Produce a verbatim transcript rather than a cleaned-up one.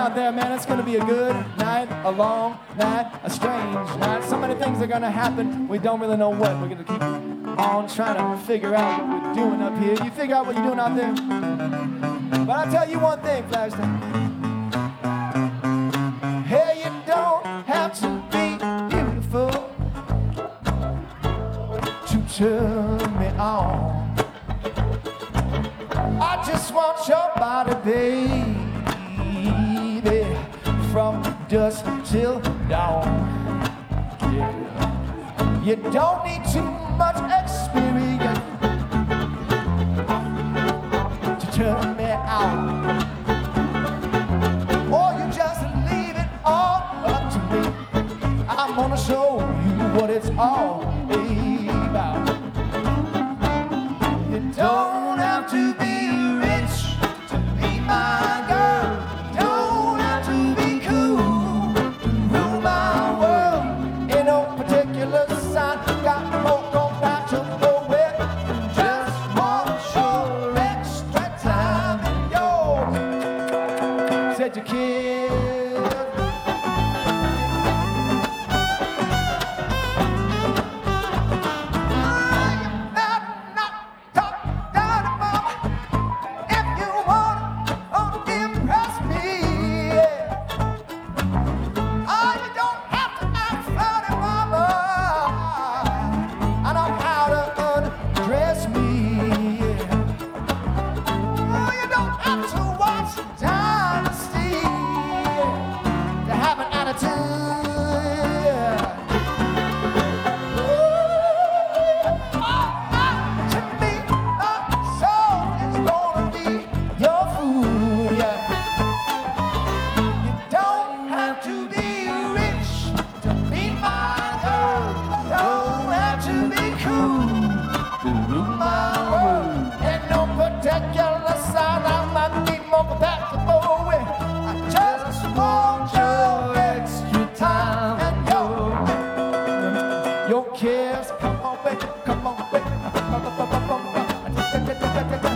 out there, man. It's gonna be a good night, a long night, a strange night. So many things are gonna happen. We don't really know what. We're gonna keep on trying to figure out what we're doing up here. You figure out what you're doing out there? But I'll tell you one thing, Flagstaff. Hey, you don't have to be beautiful to turn me on. I just want your body, baby, from dusk till dawn. Yeah. You don't need too much experience to turn me out. Or you just leave it all up to me. I'm gonna show you what it's all about. You don't have to be rich to be my girl. Don't have to be cool to rule my world. In no particular sign, got more compatible with. Just want your extra time and yours. Said you kid. Your cares, come on, baby, come on, baby.